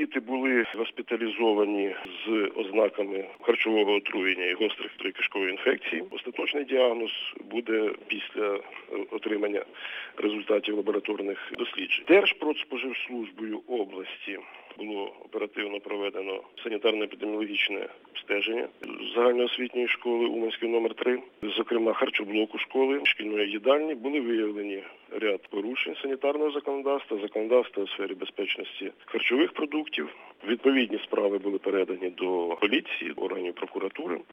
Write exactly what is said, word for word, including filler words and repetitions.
Діти були госпіталізовані з ознаками харчового отруєння і гострих кишкової інфекції. Остаточний діагноз буде після отримання результатів лабораторних досліджень. Держпродспоживслужбою області було оперативно проведено санітарно-епідеміологічне обстеження загальноосвітньої школи Уманської номер три, зокрема харчоблоку школи, шкільної їдальні, були виявлені ряд порушень санітарного законодавства, законодавства у сфері безпечності харчових продуктів. Відповідні справи були передані до поліції, органів прокуратури.